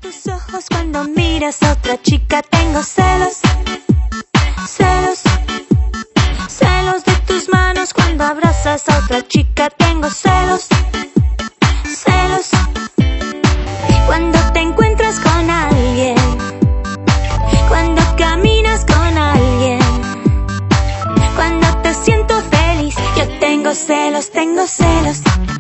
tus ojos cuando miras a otra chica. Tengo celos, celos, celos de tus manos cuando abrazas a otra chica. Tengo celos, celos, cuando te encuentras con alguien, cuando caminas con alguien, cuando te siento feliz. Yo tengo celos, tengo celos.